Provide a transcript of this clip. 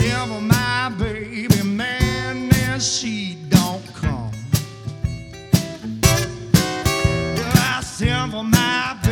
send for my baby, man, and she don't come. I send for my